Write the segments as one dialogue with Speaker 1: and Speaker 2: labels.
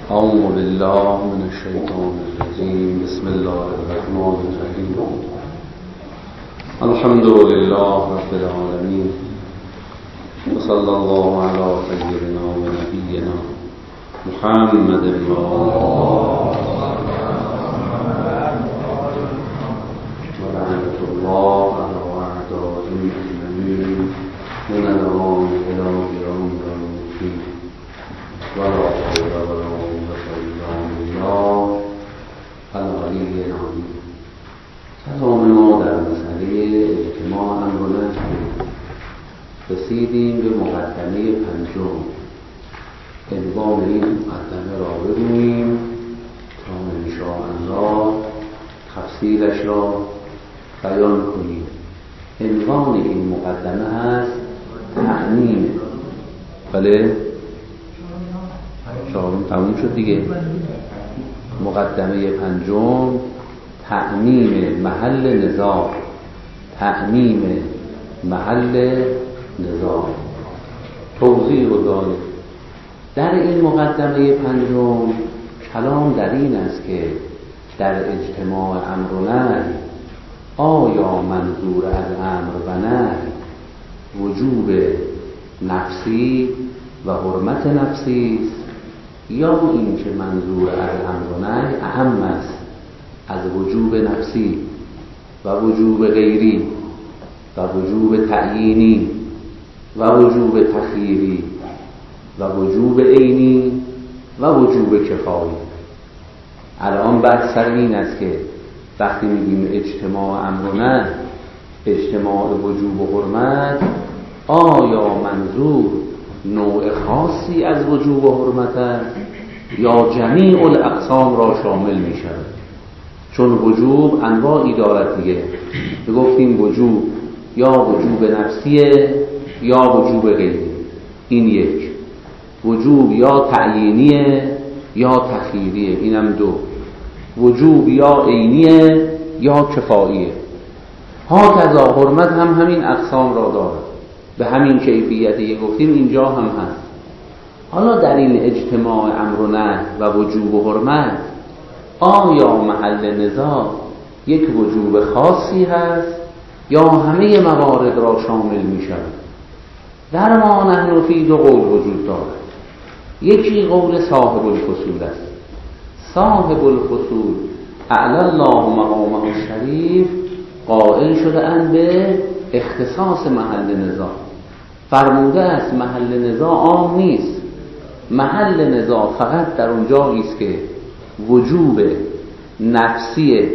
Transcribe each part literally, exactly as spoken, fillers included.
Speaker 1: أعوذ بالله من الشيطان الرجيم. بسم الله الرحمن الرحيم. الحمد لله رب العالمين، وصلى الله على سيدنا ونبينا محمد ورحمة الله على أعدائهم أجمعين من الآن إلى يوم الدين. ولا حول ولا قوة إلا بالله العلی العظیم. کلام ما در مسئله اجتماع امر و نهی رسیدیم به مقدمه پنجم. عنوان این مقدمه را بگوییم تا انشاءالله تفصیلش را بیان کنیم. عنوان این مقدمه هست تعمیم. بله چهارم تموم شد دیگه. مقدمه پنجم تعمیم محل نزاع. تعمیم محل نزاع. توضیح و داده در این مقدمه پنجم کلام در این است که در اجتماع امر و نهی آیا منظور از امر و نهی وجوب نفسی و حرمت نفسی است، یا این که منظور از امر و نهی اهم است از وجوب نفسی و وجوب غیری و وجوب تعیینی و وجوب تخییری و وجوب عینی و وجوب کفایی. الان بحث سر این است که وقتی میگیم اجتماع امر و نهی، اجتماع وجوب و حرمت، آیا منظور نوع خاصی از وجوب و حرمت است یا جمیع الاقسام را شامل می شود؟ چون وجوب انواعی دارد دیگه. بگفتیم وجوب یا وجوب نفسیه یا وجوب غیری. این یک. وجوب یا تعیینیه یا تخییریه. اینم دو. وجوب یا عینیه یا کفاییه. هاکذا حرمت هم همین اقسام را دارد به همین کیفیتی گفتیم اینجا هم هست. حالا در این اجتماع امر و نهی و وجوب و حرمت آیا محل نزاع یک وجوب خاصی هست یا همه موارد را شامل می شود؟ در ما نحن فی دو قول وجود دارد. یکی قول صاحب الفصول است. صاحب الفصول اعلی الله مقامه الشریف قائل شده اند به اختصاص محل نزاع. فرموده است محل نزاع عام نیست. محل نزاع فقط در اون جایی است که وجوب نفسی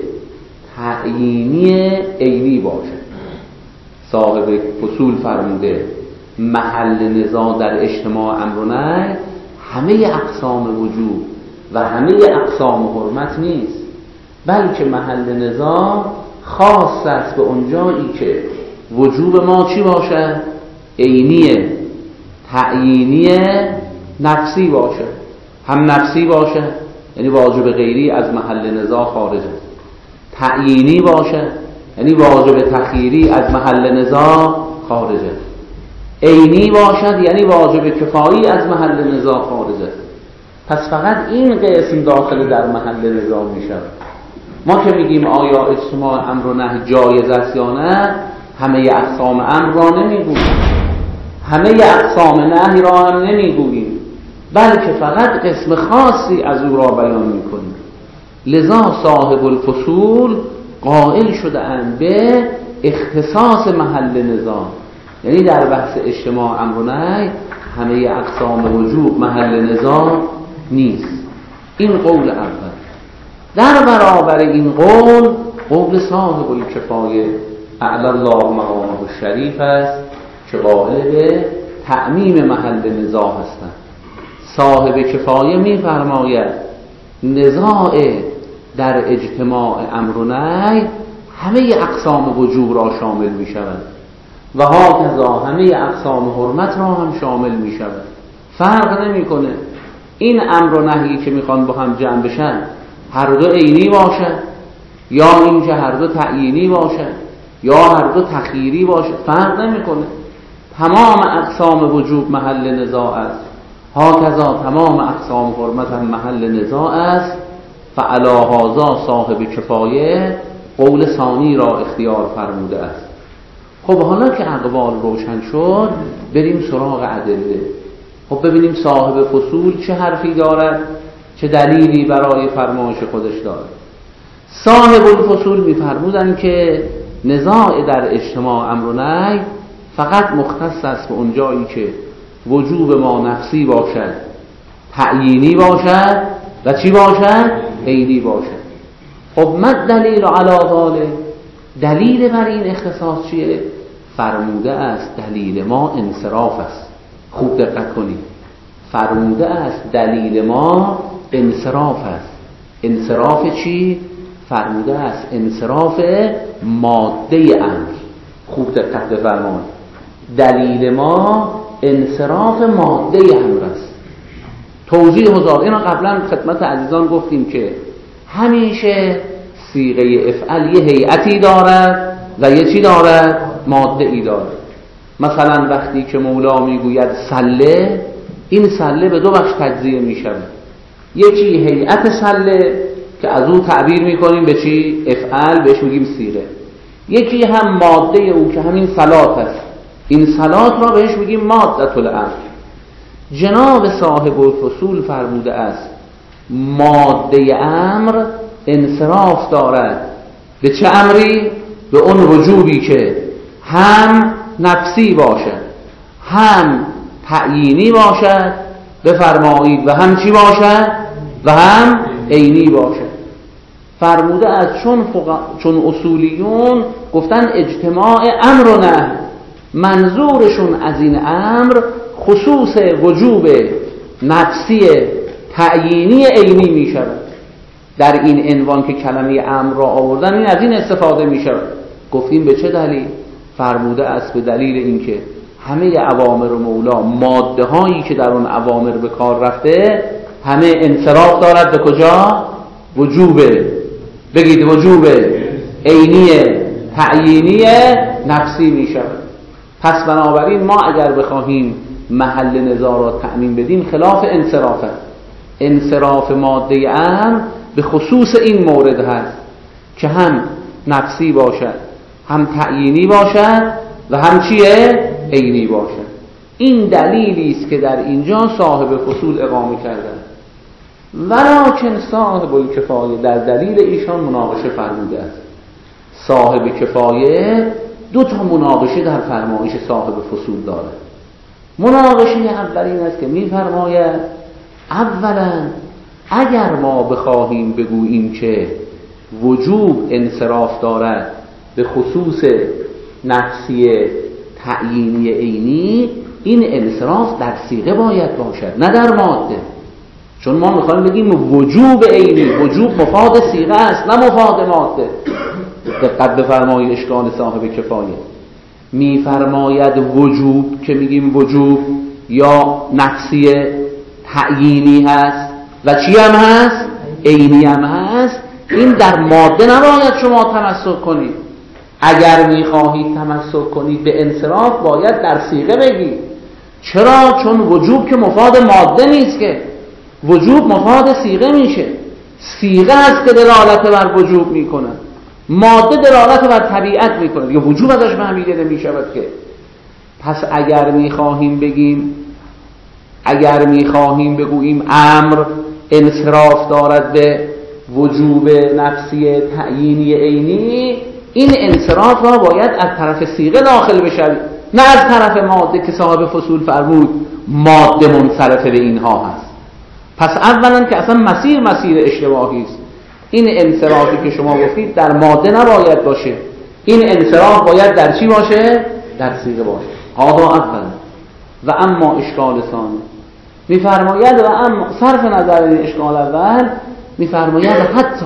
Speaker 1: تعیینی عینی باشد. صاحب فصول فرموده محل نزاع در اجتماع امر و نهی همه اقسام وجوب و همه اقسام حرمت نیست، بلکه محل نزاع خاص است به اون جایی که وجوب ما چی باشه؟ عینی تعیینی نفسی باشه. هم نفسی باشه یعنی واجب غیری از محل نزاع خارج است. تعیینی باشه یعنی واجب تخییری از محل نزاع خارج است. عینی باشد یعنی واجب کفایی از محل نزاع خارج است. پس فقط این قسم داخل در محل نزاع می شود. ما که میگیم آیا اجتماع امر و نهی جایز است یا نه، همه اقسام امر را نمیگوییم، همه اقسام نهی را هم نمیگوییم، بلکه فقط قسم خاصی از او را بیان میکنیم. لذا صاحب الفصول قائل شده اند به اختصاص محل نزاع، یعنی در بحث اجتماع امر و نهی همه اقسام وجوب محل نزاع نیست. این قول اول. در برابر این قول قول صاحب الکفایه اعلی الله مقامه الشریف است که قائل به تعمیم محل نزاع هستند. صاحب کفایه می‌فرماید نزاع در اجتماع امر و نهی همه اقسام وجوب را شامل می‌شود و هاکذا همه اقسام حرمت را هم شامل می‌شود. فرق نمی‌کنه این امر و نهی که می‌خوان با هم جمع بشن هر دو عینی باشه یا اینکه هر دو تعیینی باشه یا هر دو تخییری باشه، فرق نمی‌کنه. تمام اقسام وجوب محل نزاع است. هاکذا تمام اقسام حرمت هم محل نزاع است، فعلا هذا صاحب کفایه قول ثانی را اختیار فرموده است. خب حالا که اقوال روشن شد بریم سراغ ادله. خب ببینیم صاحب فصول چه حرفی دارد، چه دلیلی برای فرمایش خودش دارد. صاحب الفصول می‌فرمودند که نزاع در اجتماع امر و نهی فقط مختص است به اون جایی که وجوب ما نفسی باشد، تعیینی باشد و چی باشد؟ عینی باشد. خب ما دلیل علی ذلک، دلیل بر این اختصاص چیه؟ فرموده است دلیل ما انصراف است. خوب دقت کنید، فرموده است دلیل ما انصراف است. انصراف چی؟ فرموده است انصراف ماده امر. خوب دقت بفرمایید، دلیل ما انصراف ماده امر است. توضیح حضار اینو قبلا خدمت عزیزان گفتیم که همیشه صیغه افعل یه هیئتی دارد و یه چی دارد؟ ماده ای دارد. مثلا وقتی که مولا میگوید سله، این سله به دو بخش تجزیه میشود. یکی هیئت سله که از او تعبیر میکنیم به چی؟ افعل، بهش میگیم صیغه. یکی هم ماده او که همین صلات است، این صلات را بهش میگیم ماده الامر. جناب صاحب الفصول فرموده است ماده امر انصراف دارد به چه امری؟ به اون وجوبی که هم نفسی باشد، هم تعیینی باشد، بفرمایید، و هم چی باشد؟ و هم عینی باشد. فرموده است چون فقا... چون اصولیون گفتن اجتماع امر و نهی، منظورشون از این امر خصوص وجوب نفسی تعیینی عینی می شود. در این عنوان که کلمه امر را آوردن این از این استفاده می شود. گفتیم به چه دلیل؟ فرموده است به دلیل اینکه همه اوامر مولا، ماده هایی که در اون اوامر به کار رفته، همه انصراف دارد به کجا؟ وجوب، بگید وجوب عینی تعیینی نفسی می شود. پس بنابراین ما اگر بخواهیم محل نزاع را تأمین بدیم خلاف انصراف است. انصراف ماده امر به خصوص این مورد هست که هم نفسی باشد، هم تعیینی باشد و هم چیه؟ عینی باشد. این دلیلی است که در اینجا صاحب فصول اقامه کرده. ولکن صاحب الکفایه در دلیل ایشان مناقشه فرموده است. صاحب کفایه دو تا مناقشه در فرمایش صاحب فصول دارد. مناقشه اول این است که می‌فرماید اولا اگر ما بخواهیم بگوییم که وجوب انصراف دارد به خصوص نفسی تعیینی عینی، این انصراف در صیغه باید باشد نه در ماده. چون ما میخوایم بگیم وجوب عینی، وجوب مفاد صیغه است نه مفاد ماده. دقت بفرمایید اشکال صاحب کفایه. میفرماید وجوب که میگیم وجوب یا نفسی تعیینی هست و چی هم هست؟ عینی هم هست. این در ماده نباید شما تمسک کنید. اگر میخواهید تمسک کنید به انصراف باید در صیغه بگید. چرا؟ چون وجوب که مفاد ماده نیست، که وجوب مفاد صیغه میشه. صیغه است که دلالت بر وجوب میکنه، ماده دلالت بر طبیعت میکنه، یا وجوب ازش فهمیده نمیشود که. پس اگر میخواهیم بگیم اگر میخواهیم بگوییم امر انصراف دارد به وجوب نفسی تعیینی عینی، این انصراف را باید از طرف صیغه داخل بشود نه از طرف ماده که صاحب فصول فرمود ماده منصرف به اینها هست. پس اولا که اصلا مسیر مسیر اشتباهی است. این انصرافی که شما گفتید در ماده نباید باشه، این انصراف باید در چی باشه؟ در صیغه باشه. هذا اول. و اما اشکال ثانی میفرماید و اما صرف نظر این اشکال اول میفرماید حتی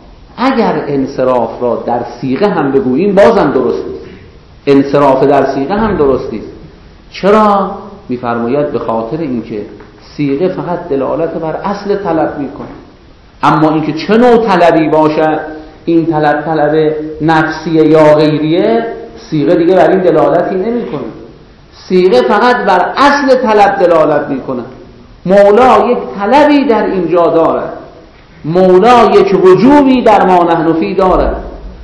Speaker 1: اگر انصراف را در صیغه هم بگوییم بازم درست نیست. انصراف در صیغه هم درست نیست. چرا؟ میفرماید به خاطر اینکه صیغه فقط دلالت بر اصل طلب میکنه، اما اینکه چه نوع طلبی باشد، این طلب طلب نفسیه یا غیریه، صیغه دیگه بر این دلالتی نمیکنه. صیغه فقط بر اصل طلب دلالت میکنه. مولا یک طلبی در اینجا دارد، مولا یک وجوبی در ما نحن فی دارد،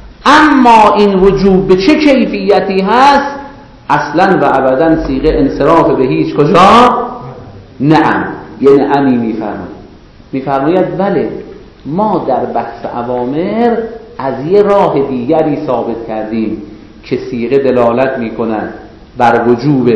Speaker 1: اما این وجوب به چه کیفیتی هست اصلا و ابدا صیغه انصراف به هیچ کجا نعم، یعنی امی میفرماید میفرماید بله ما در بحث اوامر از یه راه دیگری ثابت کردیم که صیغه دلالت میکند بر وجوب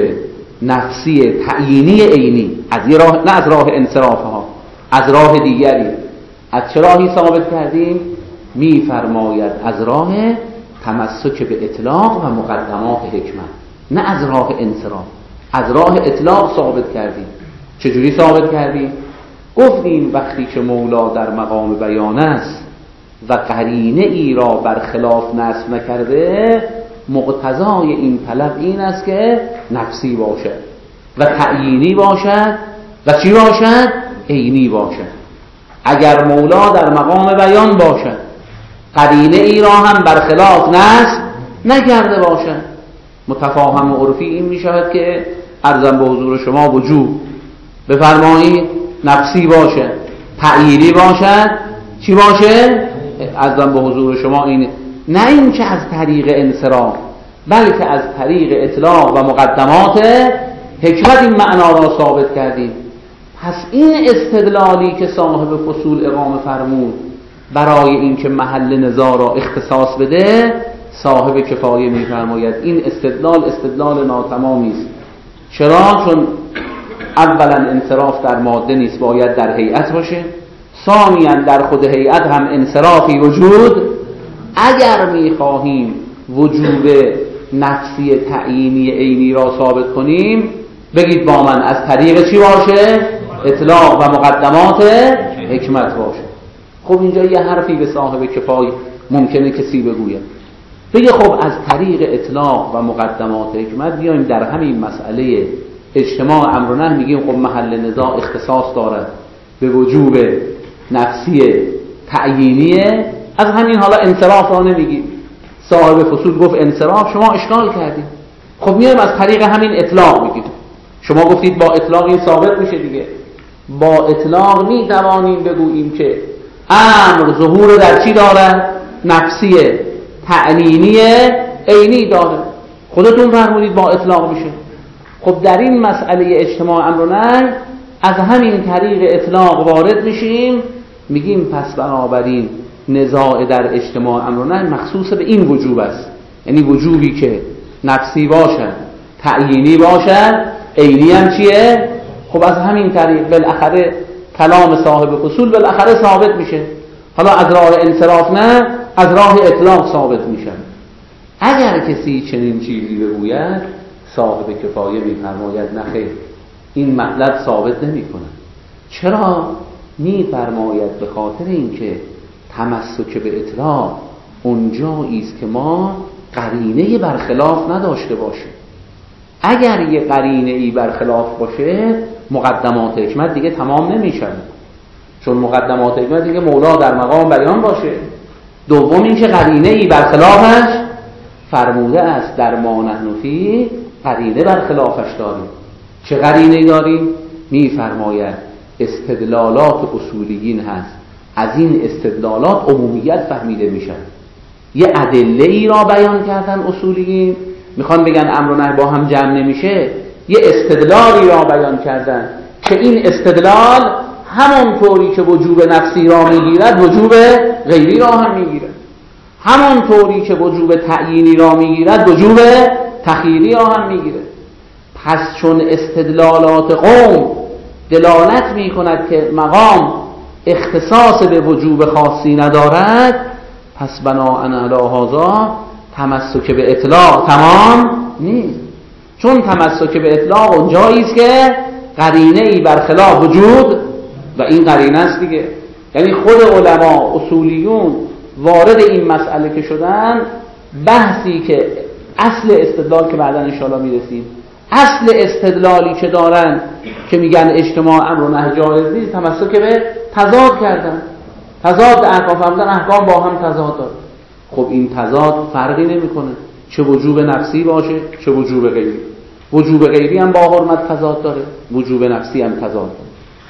Speaker 1: نفسی تعیینی عینی، از یه راه، نه از راه انصراف ها، از راه دیگری. از چه راهی ثابت کردیم؟ میفرماید از راه تمسک به اطلاق و مقدمات حکمت، نه از راه انصراف، از راه اطلاق ثابت کردیم. چجوری ثابت کردیم؟ گفتیم وقتی که مولا در مقام بیان است و قرینه ای را برخلاف نصب نکرده، مقتضای این طلب این است که نفسی باشد و تعیینی باشد و چی باشد؟ عینی باشد. اگر مولا در مقام بیان باشد، قرینه ای را هم برخلاف نصب نکرده باشد، متفاهم و عرفی این می شود که عرضم به حضور شما وجوب بفرمایید نفسی باشد، تعیینی باشد، چی باشه؟ عرضم به حضور شما این، نه این که از طریق انصراف بلکه از طریق اطلاق و مقدمات حکمت این معنا را ثابت کردیم. پس این استدلالی که صاحب فصول اقامه فرمود برای این که محل نزاع را اختصاص بده، صاحب کفایه می‌فرماید این استدلال استدلال ناتمامی است. چرا؟ چون اولا انصراف در ماده نیست، باید در هیئت باشه. ثانیاً در خود هیئت هم انصرافی وجود، اگر می‌خواهیم وجوب نفسی تعیینی عینی را ثابت کنیم، بگید با من از طریق چی باشه؟ اطلاق و مقدمات حکمت باشه. خب اینجا یه حرفی به صاحب کفایه ممکنه کسی بگوید، بگه خب از طریق اطلاق و مقدمات حکمت بیایم در همین مسئله اجتماع امر و نهی میگیم خب محل نزاع اختصاص دارد به وجوب نفسی تعیینیه، از همین حالا انصراف را نمیگیم. صاحب فصول گفت انصراف، شما اشکال کردید، خب میایم از طریق همین اطلاق میگیم. شما گفتید با اطلاق این ثابت میشه دیگه. با اطلاق میتوانیم بگوییم که امر ظهور در چی داره؟ نفسی تعیینی عینی داره. خودتون فرمودید با اطلاق میشه. خب در این مسئله اجتماع امر و نهی از همین طریق اطلاق وارد میشیم، میگیم پس بنابراین نزاع در اجتماع امر و نهی مخصوص به این وجوب است، یعنی وجوبی که نفسی باشد، تعیینی باشد، عینی هم چیه؟ خب از همین طریق بالاخره کلام صاحب فصول بالاخره ثابت میشه. حالا از راه انصراف نه، از راه اطلاق ثابت میشه. اگر کسی چنین چیزی بگوید، صاحب کفایه میفرماید نخیر، این مطلب ثابت نمی کند. چرا؟ میفرماید به خاطر اینکه تمسک به اطلاق اونجایی است که ما قرینه برخلاف نداشته باشیم. اگر یه قرینه ای برخلاف باشه، مقدمات حکمت دیگه تمام نمیشن، چون مقدمات حکمت دیگه مولا در مقام بیان باشه. دوم این که قرینه ای برخلافش فرموده است در ما نحن فی، قرینه برخلافش داریم. چه قرینه داریم؟ میفرماید استدلالات اصولیین هست، از این استدلالات عمومیت فهمیده میشن. یه ادله ای را بیان کردن اصولیین، میخوان بگن امر و نهی با هم جمع نمیشه، یه استدلالی را بیان کردن که این استدلال همونطوری که وجوب نفسی را میگیرد وجوب غیری را هم میگیرد، همونطوری که وجوب تعیینی را میگیرد وجوب تخییری را هم میگیرد. پس چون استدلالات قوم دلالت میکند که مقام اختصاص به وجوب خاصی ندارد، پس بناءً علی هذا تمسک به اطلاق تمام نیست. چون تمسک به اطلاق اونجایی است که قرینه‌ای برخلاف وجود، و این قرینه است دیگه. یعنی خود علما اصولیون وارد این مسئله که شدن، بحثی که اصل استدلال که بعداً ان شاءالله میرسیم، اصل استدلالی که دارن که میگن اجتماع امر و نهی جایز نیست، تمسک به تضاد کردن. تضاد احکام فرمودن، احکام با هم تضاد داره. خب این تضاد فرقی نمیکنه چه وجوب نفسی باشه چه وجوب غیری. وجوب غیری هم با حرمت تضاد داره، وجوب نفسی هم تضاد داره.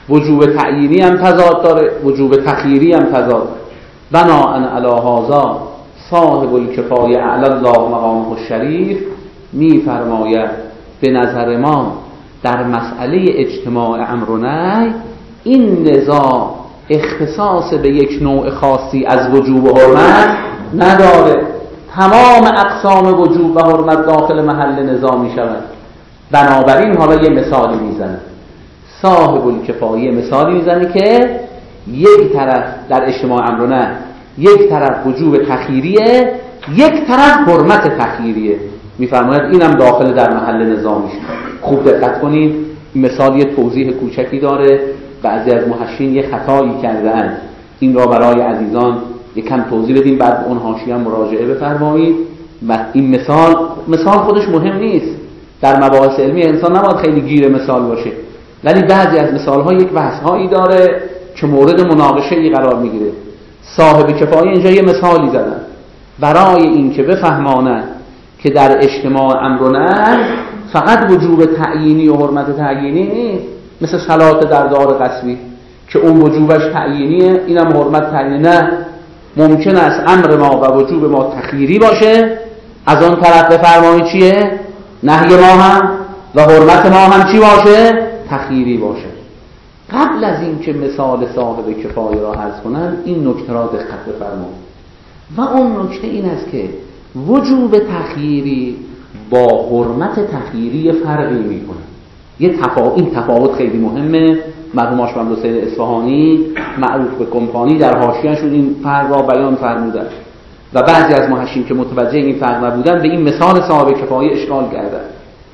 Speaker 1: وجوب تعیینی هم تضاد داره، وجوب تخییری هم تضاد داره. بناء علی هذا صاحب الکفایه اعلی الله مقامه الشریف میفرماید به نظر ما در مسئله اجتماع امر و نهی این نزاع اختصاص به یک نوع خاصی از وجوب و حرمت نداره، تمام اقسام وجوب و حرمت داخل محل نزاع می شود. بنابراین حالا یه مثالی میزنه، صاحب الکفایه مثالی میزنه که یک طرف در اجتماع امر و نهی یک طرف وجوب تخییریه، یک طرف حرمت تخییریه. میفرماید اینم داخل در محل نزاع میشه. خوب دقت کنید، مثال یه توضیح کوچکی داره. بعضی از محشین یه خطایی کردن، این را برای عزیزان یکم توضیح بدیم، بعد اون حاشیه مراجعه بفرمایید. و این مثال مثال خودش مهم نیست، در مباحث علمی انسان نباید خیلی گیر مثال باشه، ولی بعضی از مثال‌ها یک بحث‌هایی داره که مورد مناقشه‌ای قرار میگیره. صاحب کفایه اینجا یه مثالی زدن برای این که بفهمانند که در اجتماع امر و نهی فقط وجوب تعیینی و حرمت تعیینی نیست، مثل صلات در دار قصبی که اون وجوبش تعیینیه، اینم حرمت تعیینی. نه، ممکن است امر ما و وجوب ما تخییری باشه، از آن طرف بفرمایید چیه؟ نهی ما هم و حرمت ما هم چی باشه؟ تخییری باشه. قبل از این که مثال صاحب کفایه را عرض کنم، این نکته را دقت بفرمایید. و اون نکته این است که وجوب تخییری با حرمت تخییری فرقی میکنه. یه تفاوت، این تفاوت خیلی مهمه. مرحوم آشمند حسین اصفهانی معروف به کمپانی در حاشیه‌شون این فرق را بیان فرمودند و بعضی از محشین که متوجه این فرق نبودن به این مثال صاحب کفایه اشکال کردند.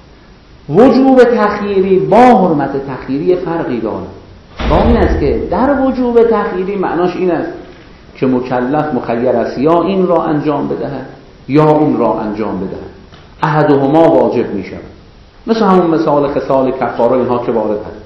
Speaker 1: وجوب تخییری با حرمت تخییری فرقی داره. با این است که در وجوب تخییری معناش این است که مکلف مخیر است یا این را انجام بدهد یا اون را انجام بدهد، احدهما واجب می شود. مثل همون مثال خصال کفاره اینها که وارد هست.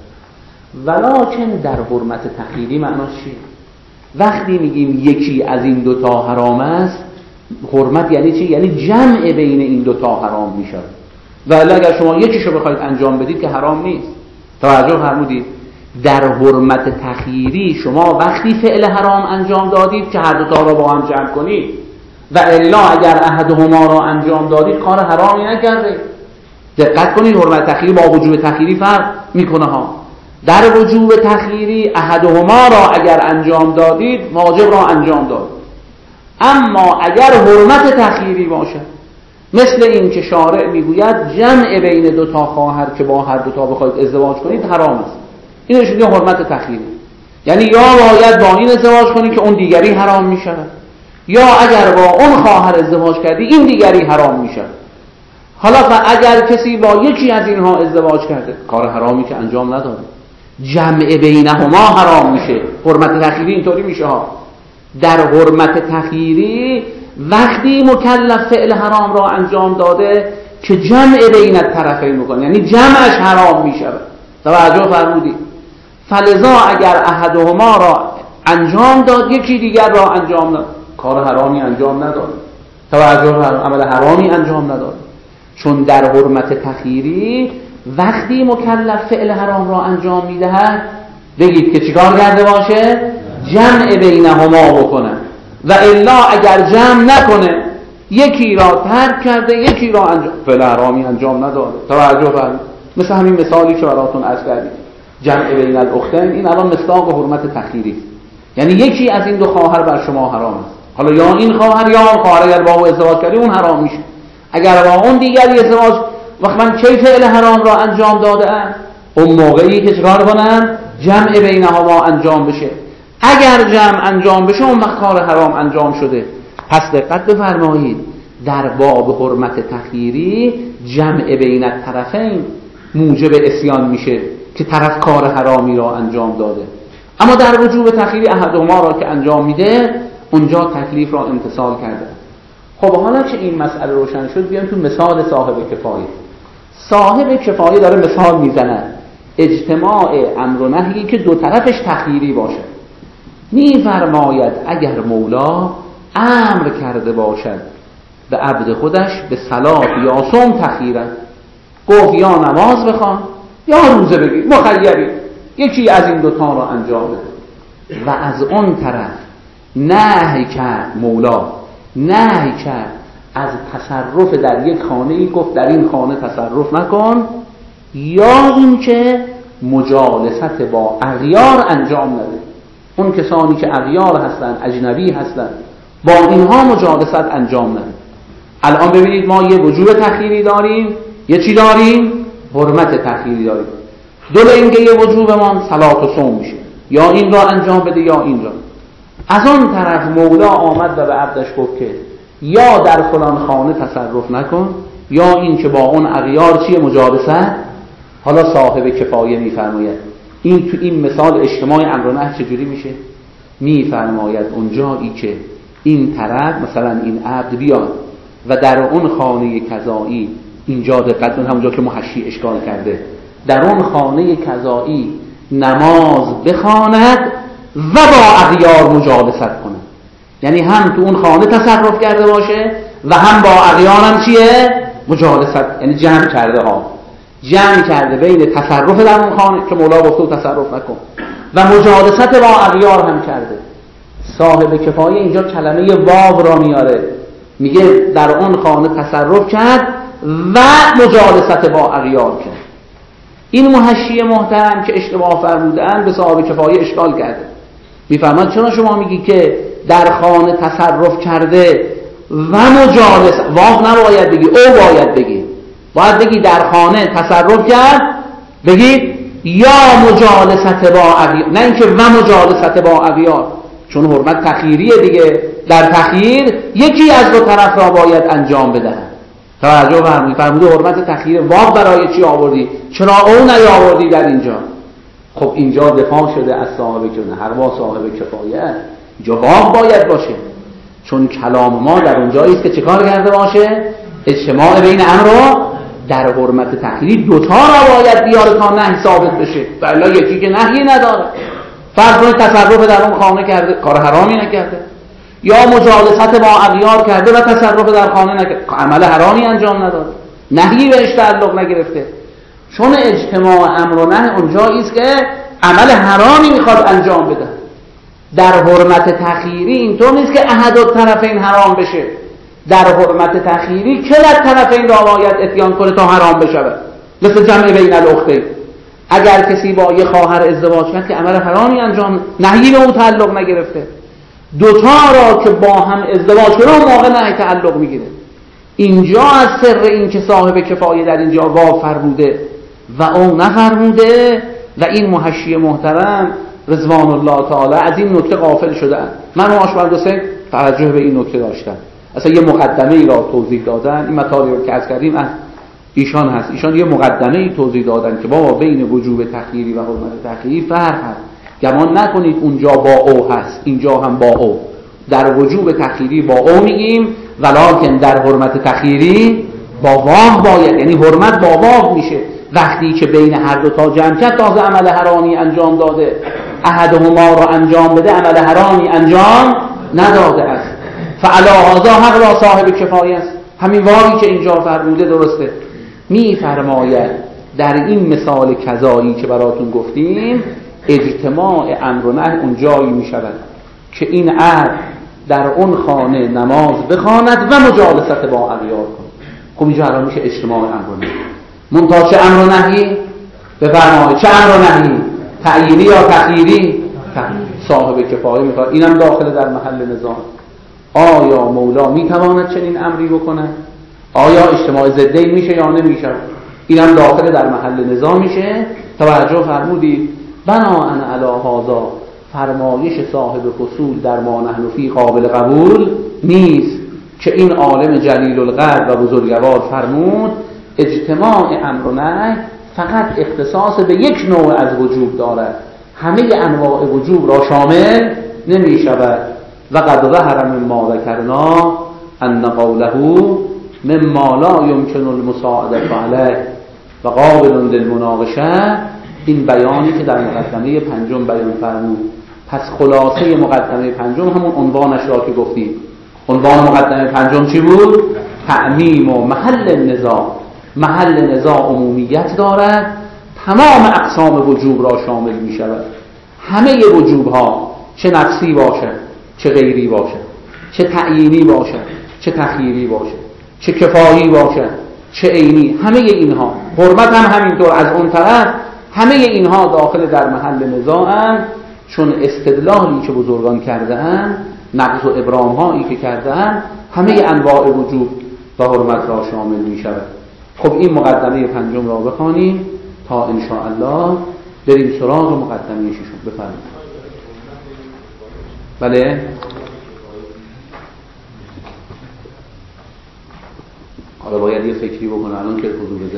Speaker 1: ولکن در حرمت تخییری معناش چیه؟ وقتی میگیم یکی از این دوتا حرام است، حرمت یعنی چی؟ یعنی جمع بین این دوتا حرام می شود. ولی اگر شما یکیشو بخواید انجام بدید که حرام نیست. توجه فرمودید؟ در حرمت تخییری شما وقتی فعل حرام انجام دادید که هر دوتا را با هم جمع کنید، و الا اگر احدهما را انجام دادید کار حرامی نکردید. دقت کنید، حرمت تخییری با وجوب تخییری فرق میکنه ها. در وجوب تخییری احدهما را اگر انجام دادید واجب را انجام داد. اما اگر حرمت تخییری باشد، مثل این که شارع میگوید جمع بین دو تا خواهر که با هر دو تا بخواید ازدواج کنید حرام است، اینش میگه حرمت تخییری. یعنی یا باید با این ازدواج کنی که اون دیگری حرام میشود، یا اگر با اون خواهر ازدواج کردی این دیگری حرام میشود. حالا اگر کسی با یکی از اینها ازدواج کرده، کار حرامی که انجام نداده، جمع بینهما حرام میشه. حرمت تخییری اینطوری میشه ها. در حرمت تخییری وقتی مکلف فعل حرام را انجام داده که جمع بین الطرفین میکنه، یعنی جمعش حرام میشه. توجه فرمودید؟ فلذا اگر احدهما را انجام داد یکی دیگر را انجام نداد، کار حرامی انجام نداد. توجه فرمودید؟ عمل حرامی انجام نداد. چون در حرمت تخییری وقتی مکلف فعل حرام را انجام میدهد، بگید که چیکار کرده باشه؟ جمع بینهما بکنه. و الا اگر جمع نکنه، یکی را ترک کرده یکی را انجام، فعل حرامی انجام نداده. توجه فرمودید؟ مثل همین مثالی که براتون عرض کردیم، جمع بین الاختین، این الان مصداق حرمت تخییری، یعنی یکی از این دو خواهر بر شما حرام است. حالا یا این خواهر یا اون خواهر، اگر با او ازدواج کردی اون حرام میشه. اگر با اون دیگری ازدواج، وقت من کی فعل حرام را انجام داده ام؟ اون موقعی که چکار کنن؟ جمع بینهما انجام بشه. اگر جمع انجام بشه اون وقت کار حرام انجام شده. پس دقت بفرمایید، در باب حرمت تخییری جمع بین الطرفین موجب عصیان میشه که طرف کار حرامی را انجام داده. اما در وجوب تخییری احدهما را که انجام میده، اونجا تکلیف را امتثال کرده. خب حالا که این مسئله روشن شد، بیایم تو مثال صاحب کفایه. صاحب کفایه داره مثال میزنه اجتماع امر و نهی که دو طرفش تخییری باشه. میفرماید اگر مولا امر کرده باشد به عبد خودش به صلات یا صوم تخییرا، گفت یا نماز بخوان یا روزه بگیر، مخیری. یکی از این دوتا را انجام بده. و از اون طرف نهی کرد مولا، نهی کرد از تصرف در یک خانه ای، گفت در این خانه تصرف نکن، یا این که مجالست با اغیار انجام نده. اون کسانی که اغیار هستن، اجنبی هستن، با اینها مجالست انجام نده. الان ببینید ما یه وجوب تخییری داریم، یه چی داریم؟ حرمت تخییری داریم. دل اینکه یه وجوب ما صلات و صوم میشه، یا این را انجام بده یا این را. از اون طرف مولا آمد و به عبدش گفت که یا در فلان خانه تصرف نکن، یا این که با اون اغیار چیه؟ مجالست. حالا صاحب کفایه میفرماید این تو این مثال اجتماع امر و نهی چجوری میشه؟ میفرماید اونجایی که این طرف مثلا این عبد بیاد و در اون خانه قضایی، اینجا دقت کن همونجا که محشی اشکال کرده، در اون خانه قضایی نماز بخواند و با اغیار مجالست کنه، یعنی هم تو اون خانه تصرف کرده باشه و هم با اغیار هم چیه؟ مجالست، یعنی جمع کرده ها، جمع کرده بین تصرف در اون خانه که مولا گفته تصرف نکن و مجالست با اغیار هم کرده. صاحب کفایه اینجا کلمه واو را میاره، میگه در اون خانه تصرف کرد و مجالست با اغیار کرد. این محشی محترم که اشتباه فرمودن به صاحب کفایه اشکال کرده، میفهمد چرا شما میگی که در خانه تصرف کرده و مجالس، واو نباید بگی، او باید بگی، باید بگی در خانه تصرف کرد، بگید یا مجالست با اغیار، نه اینکه و مجالست با اغیار، چون حرمت تخییریه دیگه. در تخییر یکی از دو طرف را باید انجام بدهد. توجه فرمودید، فرموده حرمت تخییر، واو برای چی آوردی؟ چرا او نیاوردی در اینجا؟ خب اینجا دفاع شده از صاحب کنه، هر با صاحب کفایه جواب باید باشه، چون کلام ما در اونجایی است که چیکار کرده باشه؟ اجتماع بین امر و در حرمت تخییری دوتا را باید بیاره تا نهی ثابت بشه، ولی یکی که نهی نداره. فرض کنید تصرف در اون خانه کرده، کار حرامی نکرده، یا مجالست با اغیار کرده و تصرف در خانه نکرده، عمل حرامی انجام نداده، نهی بهش تعلق نگرفته. چون اجتماع امر و نهی اونجایی است که عمل حرامی میخواد انجام بده. در حرمت تخییری اینطور نیست که احد الطرفین حرام بشه. در حرمت تخییری کلا الطرفین را باید اتیان کنه تا حرام بشه، مثل جمع بین الاختین. اگر کسی با یه خواهر ازدواج کرد که عمل حرامی انجام، نهی به اون تعلق نگرفته، دوتا را که با هم ازدواج کنه اون موقع نهی تعلق میگیره. اینجا از سر این که صاحب کفایه در اینجا واو فرموده و اون نفرموده و این محشی محترم رضوان الله تعالی از این نکته غافل شدن. من و آشبرد حسین توجه به این نکته داشتم، اصلا یه مقدمه ای را توضیح دادن. این مطالبی رو که از کردیم از ایشان هست، ایشان یه مقدمه ای توضیح دادن که بابا بین وجوب تخییری و حرمت تخییری فرق هست، گمان نکنید اونجا با او هست اینجا هم با او. در وجوب تخییری با او میگیم، ولکن در حرمت تخییری با واو باید، یعنی حرمت با واو میشه وقتی که بین هر دو تا جمع کرد تازه عمل حرامی انجام داده. احدهما رو انجام بده عمل حرامی انجام نداده است. فعلی هذا حق را صاحب کفایه است. همین واوی که اینجا فرموده درسته. میفرماید در این مثال کذایی که براتون گفتیم اجتماع امر و نهی اونجایی میشود که این عبد در اون خانه نماز بخواند و مجالست با اغیار کند. خب اینجا الان میشه اجتماع امر و نهی. منتها چه امر و نهی؟ بفرمایید چه امر و نهی؟ تعیینی یا تخییری؟ صاحب کفایه میخواد اینم داخل در محل نظام. آیا مولا میتواند چنین امری بکنه؟ آیا اجتماع ضدی میشه یا نمیشه؟ اینم داخل در محل نظام میشه. توجه فرمودید بناءً علی هذا فرمایش صاحب فصول در ما نحن فی قابل قبول نیست که این عالم جلیل القدر و بزرگوار فرمود اجتماع امر و نهی فقط اختصاص به یک نوع از وجوب دارد، همه انواع وجوب را شامل نمی شود. و قد ظهر مما ذکرنا ان قوله مما لا يمكن المساعدة علیه و قابل للمناقشه، این بیانی که در مقدمه پنجم بیان فرمود. پس خلاصه مقدمه پنجم همون عنوانش را که گفتیم. عنوان مقدمه پنجم چی بود؟ تعمیم و محل نزاع. محل نزاع عمومیت دارد، تمام اقسام وجوب را شامل می شود. همه وجوب ها، چه نفسی باشد، چه غیری باشد، چه تعیینی باشد، چه تخییری باشد، چه کفایی باشد، چه عینی، همه اینها، حرمت هم همینطور. از اون طرف همه اینها داخل در محل نزاعند، چون استدلالی که بزرگان کرده‌اند، نقض و ابرام هایی که کرده‌اند، همه انواع وجوب و حرمت را شامل می شود. خب این مقدمه پنجم را بخوانیم تا ان شاء الله بریم سراغ مقدمه ششم. بفرمایید. بله حالا باید یه فکری بکنه الان که حضور بده.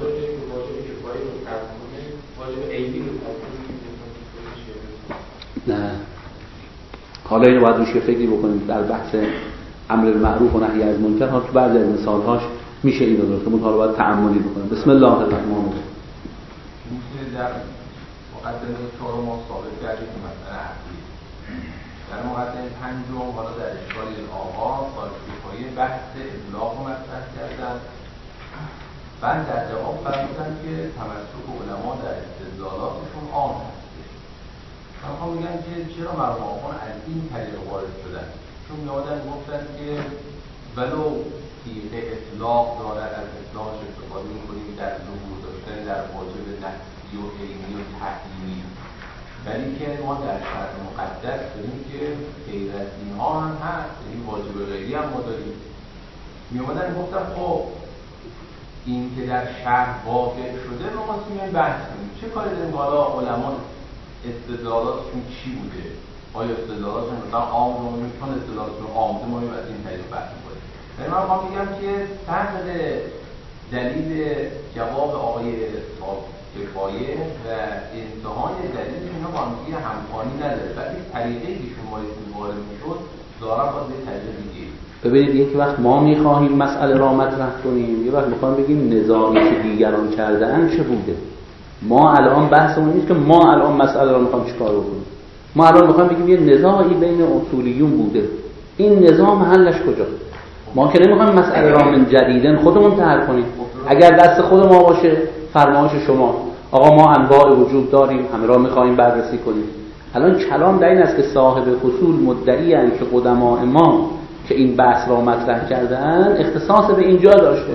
Speaker 1: نه حالا اینو باید روش یه فکری بکنیم. در بحث امر بالمعروف و نهی از منکر ها تو بعضی از مثالهاش میشه اینو درست کنیم. حالا باید تأملی بکنیم. بسم الله الرحمن الرحیم.
Speaker 2: در مقدمه چهارم ما ثابت کردیم که مسئله اصلی در مقدمه پنجم حالا در اشکال آقا صالح‌کفایی بحث اطلاق مطرح کردن. بعد در جواب فرمودن که تمسک علما در استدلالاتشون عام هست. من میخوام بگم که چرا مرحوم آقایان از این طریق وارد شدن؟ چون میادن گفتن که ولو صیغه اطلاق دارد از اطلاقش استفاده میکنیم در ظهور داشتن در واجب نفسی و عینی و تحلیمی، ولی که ما در شرع مقدس داریم که غیر از اینها هم هست، این واجب غیری هم ما داریم. میامدن گفتن خب این که در شرع واقع شده ما میایم بحث کنیم چه کاری داریم. حالا علما استدلالاتشون چی بوده؟ آیا استدلالاتشون مثلا عام رو میگیم چون استدلالاتشون عام ما میایم از این طریق بحث کنیم. ولی من میخوام بگم که طبق دلیل جواب آقای کفایه و انتهای دلیل اینا با هم دیگه همخوانی نداره. ولی طریقه‌ای که شما وارد میشد دارم باز به طریق دیگه.
Speaker 1: ببینید یک وقت ما میخواهیم مسئله را مطرح کنیم، یه وقت میخوایم بگیم نظامی که دیگران کرده‌اند چه بوده. ما الان بحثمون نیست که ما الان مسئله را میخوایم چیکار بکنیم. ما الان میخوایم بگیم یه نزاعی بین اصولیون بوده، این نزاع محلش کجا؟ ما که نمیخوایم مسئله را من جدیدن خودمون طرح کنیم. اگر دست خود ما باشه فرمایش شما آقا ما انواع وجود داریم همه را میخوایم بررسی کنیم. الان کلام در این است که صاحب فصول مدعی اند که قدماء ما که این بحث را مطرح کرده‌اند اختصاص به اینجا داشته.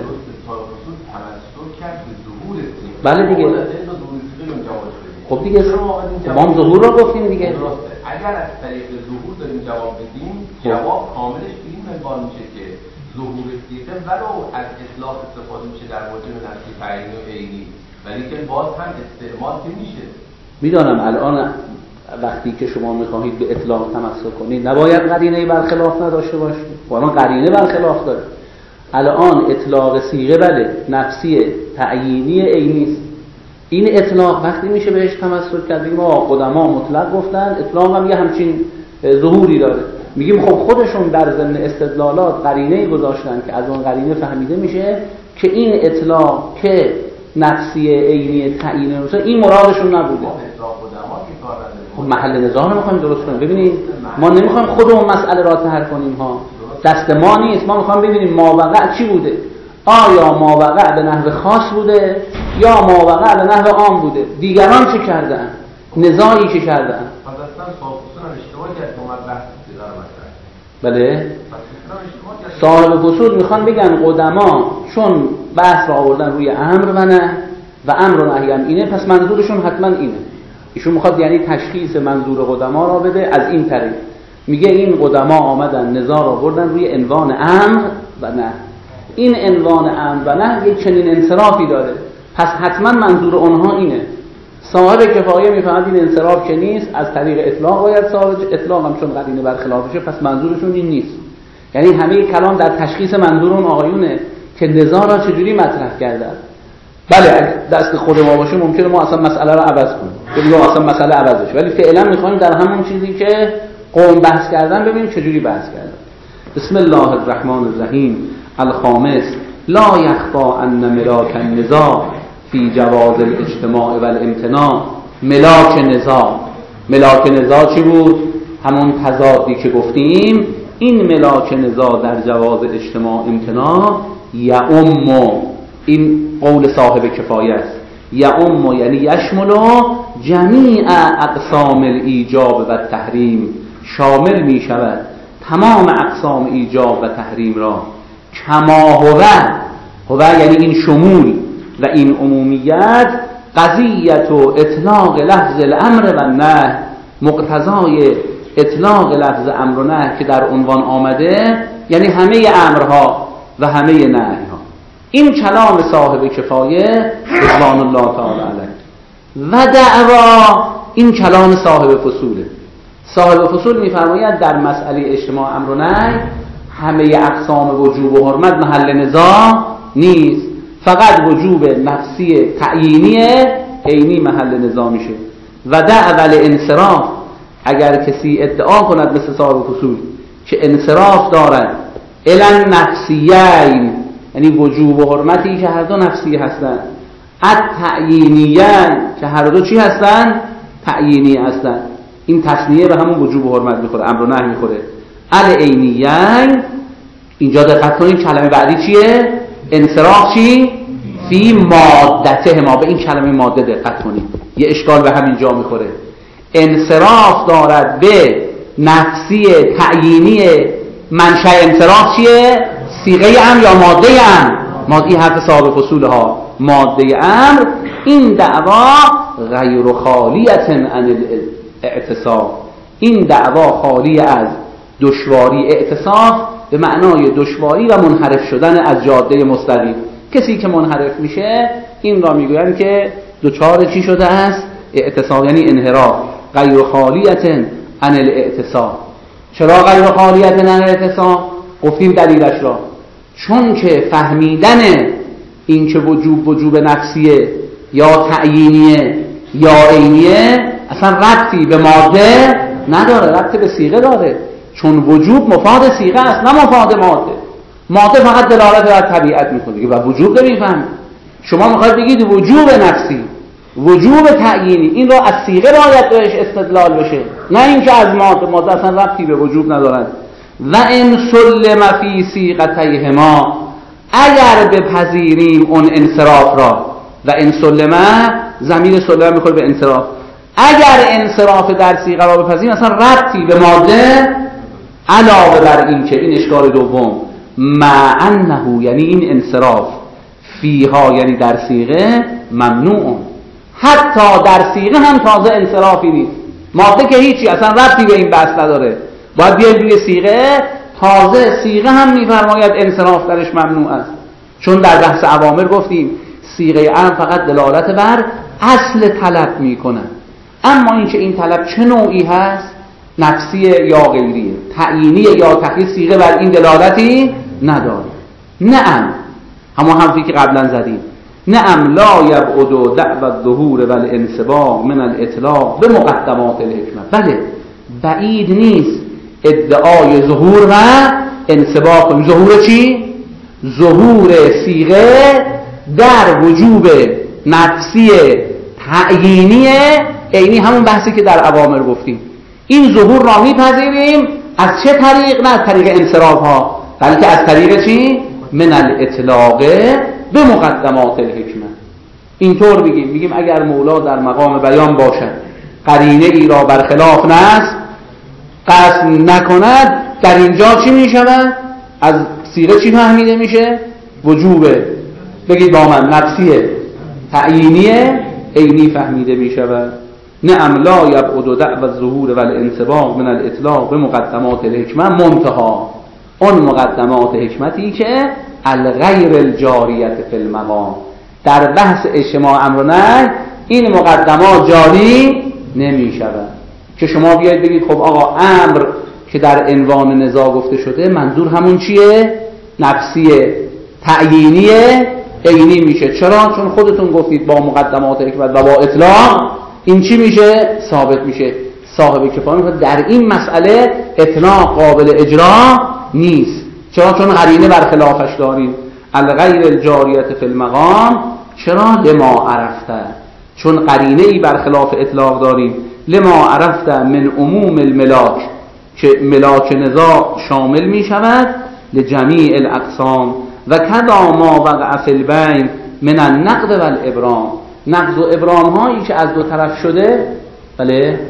Speaker 1: بله دیگه. خب دیگه ما هم ظهور را گفتیم دیگه.
Speaker 2: اگر از طریق ظهور داریم جواب بدیم جواب کاملش به این منوال میشه که ظهور صیغه ولو از اطلاق استفاده میشه در واجب نفسی تعیینی و عینی، ولی که باز هم استعمال که میشه.
Speaker 1: میدانم الان وقتی که شما میخواهید به اطلاق تمسک کنید نباید قرینه برخلاف نداشته باشید. الان قرینه برخلاف داره. الان اطلاق صیغه بله نفسی تعیینی عینی است. این اطلاق وقتی میشه بهش تمسک کرد. ما قدما مطلق گفتن اطلاق هم یه همچین ظهوری داره. میگیم خب خودشون در ضمن استدلالات قرینه‌ای گذاشتن که از اون قرینه فهمیده میشه که این اطلاق که نفسی عینی تعیینی مثلا این مرادشون نبوده. خب محل نزاع رو میخوایم درست کنیم. ببینید ما نمیخوایم خودمون مسئله را طرح کنیم ها، دست ما نیست. ما میخوایم ببینیم ماوقع چی بوده. آیا ماوقع به نحو خاص بوده یا ماوقع به نحو عام بوده؟ دیگران چه کردن؟ نزاعی چه کردن؟ بله صاحب فصول میخوان بگن قدما چون بحث را آوردن روی امر و نه و امر و نهی هم اینه پس منظورشون حتما اینه. ایشون میخواد یعنی تشخیص منظور قدما را بده از این طریق. میگه این قدما آمدن نزاع را آوردن روی عنوان امر و نه. این عنوان امر و نه یک چنین انصرافی داره پس حتما منظور اونها اینه. صاحب کفایه میفهمد این انصراف که نیست، از طریق اطلاق باید صاحب اطلاق هم چون قرینه برخلافشه پس منظورشون این نیست. یعنی همه کلام در تشخیص منظور اون آقایونه که نزاع را چجوری مطرح کردن. بله اگه دست خود ما باشه ممکنه ما اصلا مسئله رو عوض کنیم، بگیم اصلا مسئله عوض بشه، ولی فعلا میخوایم در همون چیزی که قوم بحث کردن ببینیم چجوری بحث کردن. بسم الله الرحمن الرحیم. الخامس لا یخفا ان ملاک النزاع فی جواز الاجتماع و الامتناع. ملاک نزاع، ملاک نزاع چی بود؟ همون تضادی که گفتیم. این ملاک نزاع در جواز اجتماع امتناع یعم، این قول صاحب کفایه است، یعم یعنی یشمل جمیع اقسام الایجاب و تحریم، شامل می شود تمام اقسام ایجاب و تحریم را. کما هو، هو یعنی این شمول و این عمومیت، قضیت و اطلاق لفظ الامر و نهی، مقتضای اطلاق لفظ امر و نهی که در عنوان آمده، یعنی همه امرها و همه نهیها. این کلام صاحب کفایه رضوان الله تعالی علیه. و دعوا، این کلام صاحب فصوله. صاحب فصول می‌فرماید در مسئله اجتماع امر و نهی همه اقسام وجوب و حرمت محل نزاع نیست، فقط وجوب نفسی تعیینی عینی محل نزاع میشه. و دعوا الانصراف، اگر کسی ادعا کند مثل صاحب فصول که انصراف دارد الی نفسیین، یعنی وجوب و حرمتی که هر دو نفسی هستند، التعیینیین که هر دو چی هستند؟ تعیینی هستند. این تصنیه به همون وجوب و حرمت میخوره، امر و نهی میخوره. العینیین، اینجا دقت کنید کلمه بعدی چیه؟ انصراف چی؟ فی مادته ما، به این کلمه ماده دقت کنید، یه اشکال به همین جا میخوره. انصراف دارد به نفسی تعیینی. منشأ انصراف چیه؟ صیغه امر یا ماده امر؟ ماده حرف صاحب فصول ها، ماده امر. این دعوا غیر خالیت عن الاعتصاف، این دعوا خالی از دشواری، اعتصاف به معنای دشواری و منحرف شدن از جاده مستقیم. کسی که منحرف میشه این را میگویند که دچار چی شده است؟ اعتصاف، یعنی انحراف. غیر خالیت عن الاعتصاف. چرا غیر خالیت عن الاعتصاف؟ گفتیم دلیلش را، چون که فهمیدن این که وجوب وجوب نفسیه یا تعیینیه یا عینیه اصلا ربطی به ماده نداره، ربطی به صیغه داره، چون وجوب مفاد صیغه است نه مفاد ماده. ماده فقط دلالت بر طبیعت میکنه و وجوب نمیفهمه. شما میخواید بگید وجوب نفسی، وجوب تعیینی، این را از صیغه باید بهش استدلال بشه، نه اینکه از ماده. ماده اصلا ربطی به وجوب ندارد. و ان سلم فی صیغتیهما، اگر بپذیریم اون انصراف را، و ان سلم ضمیر سلم میخوره به انصراف، اگر انصراف در صیغه را بپذیریم اصلا ربطی به ماده، علاوه بر این که این اشکال دوم مع انه، یعنی این انصراف فیها یعنی در صیغه ممنوع، حتی در صیغه هم تازه انصرافی نیست. ماده که هیچی اصلا ربطی به این بحث نداره، باید بیاید روی صیغه. تازه صیغه هم میفرماید انصراف درش ممنوع است، چون در بحث اوامر گفتیم صیغه امر فقط دلالت بر اصل طلب میکنه، اما اینکه این طلب چه نوعی هست، نفسی یا غیریه، تعیینی یا تخصیص، صیغه بر این دلالتی نداره. نعم، همون حرفی که قبلا زدیم، نعم لا یبعد دعوى الظهور والانصباغ من الاطلاق به مقدمات الحکمه. بله، بعید نیست ادعای ظهور و انصباغ کنیم. ظهور چی؟ ظهور صیغه در وجوب نفسی تعیینی عینی، همون بحثی که در اوامر گفتیم. این ظهور را میپذیریم از چه طریق؟ نه از طریق انصراف ها، بلکه از طریق چی؟ من الاطلاق به مقدمات الحکمه. اینطور میگیم، میگیم اگر مولا در مقام بیان باشد، قرینه ای را برخلاف نص قصد نکند، در اینجا چی میشود؟ از صیغه چی فهمیده میشه؟ وجوبه، بگید با من، نفسیه تعیینیه عینی فهمیده میشود. نعم لا یبعد دعوى الظهور والانصباغ من الاطلاق به مقدمات الحکمه، منتها اون مقدمات حکمتی که الغیر الجاریت فی المقام، در بحث اجتماع امر و نهی این مقدمات جاری نمی شود. که شما بیاید بگید خب آقا امر که در عنوان نزاع گفته شده منظور همون چیه؟ نفسیه تعیینیه عینی میشه. چرا؟ چون خودتون گفتید با مقدمات حکمت و با اطلاق این چی میشه؟ ثابت میشه. صاحب کفایه میگه در این مسئله اطلاق قابل اجرا نیست. چرا؟ چون قرینه برخلافش داریم. الغیر الجاریت فی المقام. چرا؟ لما عرفته، چون قرینه ای برخلاف اطلاق داریم. لما عرفته من عموم الملاک، که ملاک نزاع شامل می شود لجمیع الاقسام و کذا ما وقع فی البین من النقد والابرام، نقض و ابرام هایی که از دو طرف شده، بله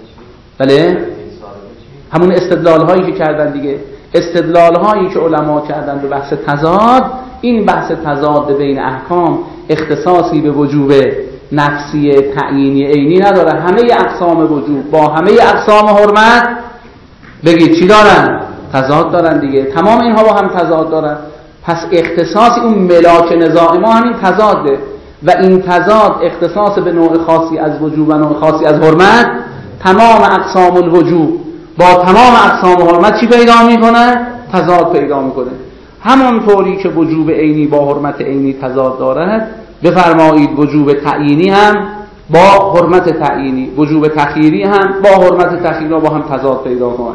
Speaker 1: بله همون استدلال هایی که کردن دیگه، استدلال هایی که علما کردن به بحث تضاد. این بحث تضاد بین احکام اختصاصی به وجوب نفسی تعیینی عینی نداره، همه اقسام وجوب با همه اقسام حرمت بگید چی دارن؟ تضاد دارن دیگه. تمام اینها با هم تضاد دارن. پس اختصاص اون ملاک نزاع ما همین تضاده و این تضاد اختصاص به نوع خاصی از وجوب و نوع خاصی از حرمت. تمام اقسام الوجوب با تمام اقسام حرمت چی پیدا میکنه؟ تضاد پیدا میکنه. همون طوری که وجوب عینی با حرمت عینی تضاد دارد، بفرمایید وجوب تعیینی هم با حرمت تعیینی، وجوب تخییری هم با حرمت تخییری با هم تضاد پیدا کنه.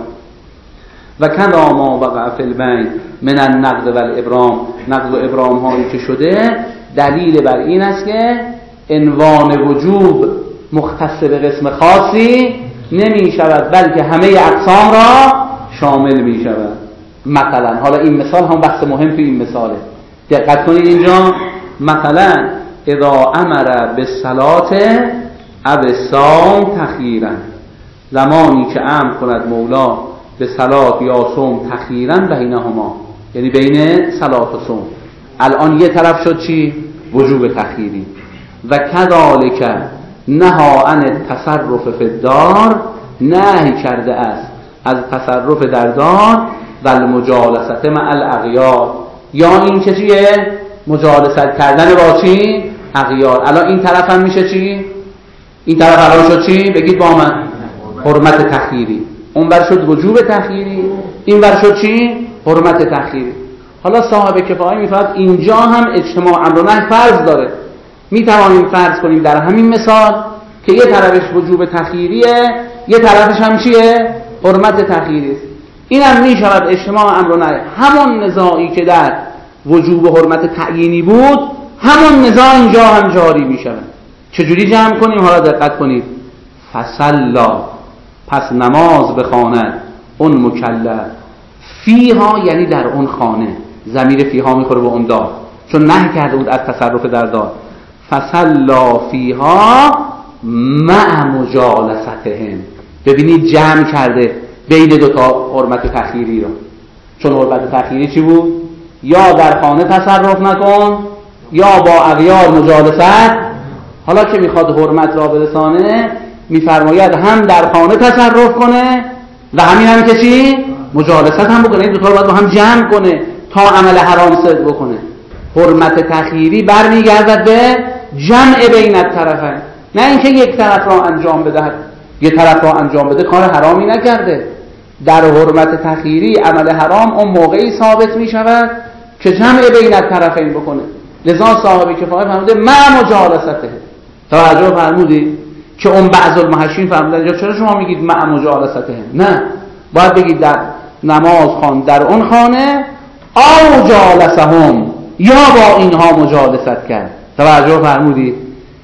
Speaker 1: و کذا ما وقع فی البین من النقض و الابرام، نقض و ابرام هایی که شده دلیل بر این است که عنوان وجوب مختص به قسم خاصی نمی شود، بلکه همه اقسام را شامل می شود. مثلا حالا این مثال هم بحث مهم تو این مثاله، دقت کنید اینجا. مثلا اذا امر بالصلاة او الصوم تخییرا، زمانی که امر کند مولا به صلات یا صوم تخییرا بینهما، یعنی بین صلات و صوم. الان یه طرف شد چی؟ وجوب تخییری. و کذالک نهی عن التصرف فی الدار، نهی کرده است از تصرف در دار و المجالسه مع الاغیار، یا این که چیه؟ مجالست کردن با چی؟ اغیار. الان این طرف هم میشه چی؟ این طرف الان شد چی؟ بگید با من. حرمت تخییری. اون بر شد وجوب تخییری، این بر شد چی؟ حرمت تخییری. حالا صاحب کفایه میفرد اینجا هم اجتماع امر و نهی فرض داره. میتوانیم فرض کنیم در همین مثال که یه طرفش وجوب تخییریه، یه طرفش هم چیه؟ حرمت تخییری است. این هم میشود اجتماع امر و نهی. همون نزاعی که در وجوب و حرمت تعیینی بود، همون نزاع اینجا هم جاری میشود. چجوری جمع کنیم؟ حالا دقت کنید. فصلا، پس نماز بخواند اون مکلف فیها، یعنی در اون خانه. ضمیر فیها میخوره به اون دار، چون نهی کرده بود از تصرف در دار. فصلا فیها مع مجالستهم. ببینید جمع کرده بین دوتا حرمت تخییری رو، چون حرمت تخییری چی بود؟ یا در خانه تصرف نکن یا با اغیار مجالست. حالا که میخواد حرمت را برسانه، میفرماید هم در خانه تصرف کنه و همین هم که چی؟ مجالست هم بکنه. این دوتا رو باید با هم جمع کنه تا عمل حرام صدق بکنه. حرمت تخییری برمیگردد به جمع بین الطرفین، نه اینکه یک طرف را انجام بده. یک طرف را انجام بده کار حرامی نکرده. در حرمت تخییری عمل حرام اون موقعی ثابت می شود که جمع بین الطرفین بکنه. لذا صاحب کفایه فرموده مع مجالسته. توجه فرمودید که اون بعض المحشین فرمودن اینجا چرا شما میگید مع مجالسته؟ نه، باید بگید در نماز خوان در اون خانه، او جالسهم، یا با اینها مجالست کرد. توجه فرمودید؟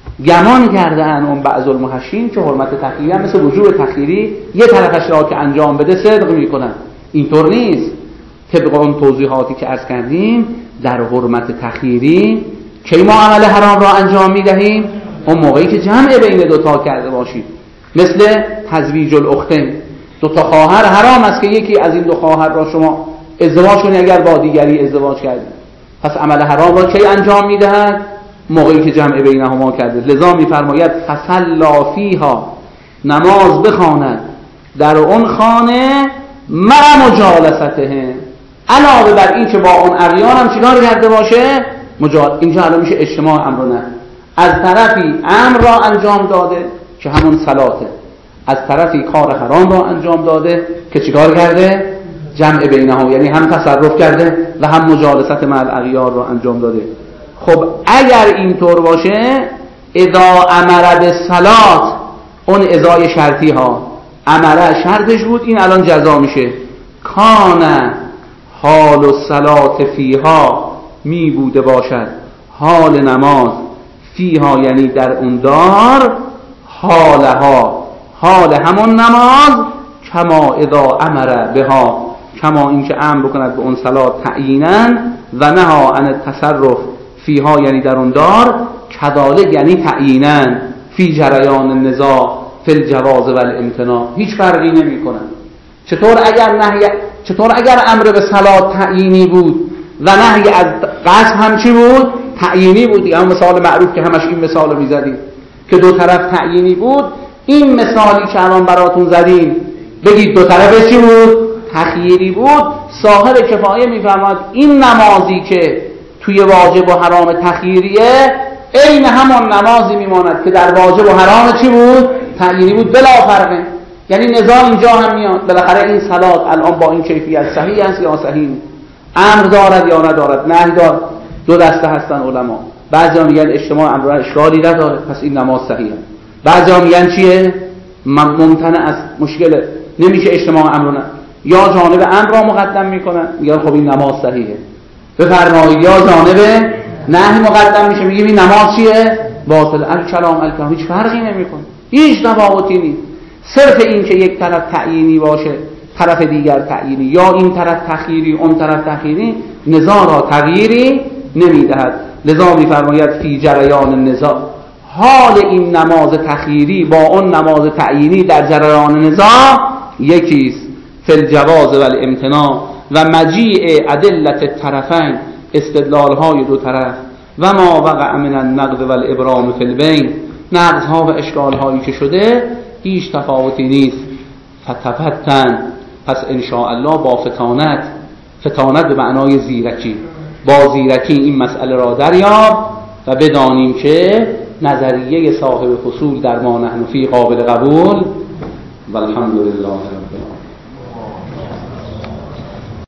Speaker 1: گمان کرده ان اون بعض المحشین که حرمت تخییری هم مثل وجوب تخییری یه طرفش را که انجام بده صدق میکنن. اینطور نیست. طبق اون توضیحاتی که عرض کردیم، در حرمت تخییری کی ما عمل حرام را انجام میدهیم؟ اون موقعی که جمع بین دوتا کرده باشید. مثل تزویج الاختین، دوتا خواهر حرام است که یکی از این دو خواهر را شما ازدواج کنید اگر با دیگری ازدواج کردید. پس عمل حرام را کی انجام میدهد؟ موقعی که جمع بینهما کرده. لذا میفرماید فصلا فیها، نماز بخواند در اون خانه مع مجالستهم، علاوه بر این که با اون اغیار هم چیکار کرده باشه؟ مجال. اینجا الان میشه اجتماع امر و نهی. از طرفی امر را انجام داده که همون صلاته، از طرفی کار حرام را انجام داده که چیکار کرده؟ جمع بینها، یعنی هم تصرف کرده و هم مجالست مع الاغیار را انجام داده. خب اگر اینطور باشه، اذا امر بالصلاة، اون اذای شرطی ها، امر شرطش بود، این الان جزا میشه. کان حال الصلاة فیها، می بوده باشد حال نماز فیها، یعنی در اون دار، حالها، حال همون نماز، کما اذا امر بها، کما اینکه امر بکند به اون صلات تعیینا، و نهی عن التصرف فیها، یعنی در اون دار، کذالک یعنی تعیینا فی جریان النزاع فی الجواز و الامتناع، هیچ فرقی نمی کنن. چطور اگر نهی چطور اگر امر به صلات تعیینی بود و نهی از قصد هم چی بود؟ تعیینی بود. یا مثال معروف که همش این مثال رو می‌زدیم که دو طرف تعیینی بود، این مثالی که الان براتون زدیم بگید دو طرف چی بود؟ تخییری بود. صاحب کفایه می‌فرماد این نمازی که توی واجب و حرام تخییریه عین همان نمازی میماند که در واجب و حرام چی بود؟ تعیینی بود، بلا فرقه. یعنی نظام اینجا هم میاد، بالاخره این صلات الان با این کیفیت صحیح است یا صحیح نیست، امر دارد یا ندارد، نهی دارد. دو دسته هستن علما، بعضیا میگن اجتماع امر اشکالی نداره پس این نماز صحیحه، بعضیا میگن چیه؟ ممتنع است، مشکل نمیشه اجتماع امر نه، یا جانب امر را مقدم میکنن میگن خب این نماز صحیحه بفرمایید، یا جانب نهی مقدم میشه میگیم این نماز چیه؟ باطل. الکلام الکلام هیچ فرقی نمیکنه، هیچ تفاوتی نیست. صرف این که یک طرف تعیینی باشه طرف دیگر تعیینی، یا این طرف تخییری اون طرف تخییری، نزاع را تغییری نمیدهد. لذا میفرماید فی جریان النزاع، حال این نماز تخییری با اون نماز تعیینی در جریان نزاع یکیست. فی الجواز و الامتناع و مجیع ادلت الطرفین، استدلال های دو طرف، و ما وقع من النقد و الابرام فی البین، نقض ها و اشکال هایی که شده هیچ تفاوتی نیست. فتفتن، پس انشاءالله با فتانت، فتانت به معنای زیرکی، با زیرکی این مسئله را دریاب و بدانیم که نظریه صاحب فصول در ما نحن فی قابل قبول. والحمد لله رب العالمین.